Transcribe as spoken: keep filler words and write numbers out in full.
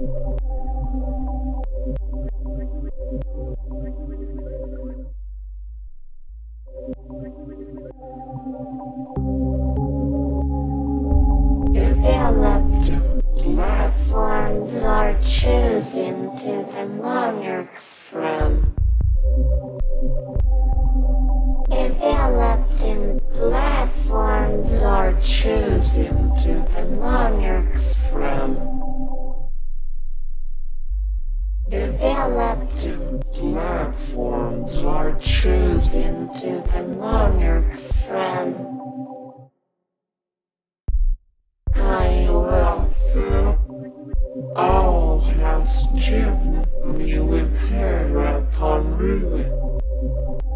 Developed platforms are chosen to the monarchs from. Developing platforms are chosen to the monarchs from. Developing platforms are chosen to the monarchs from. High welfare. All has driven me with hair upon ruin.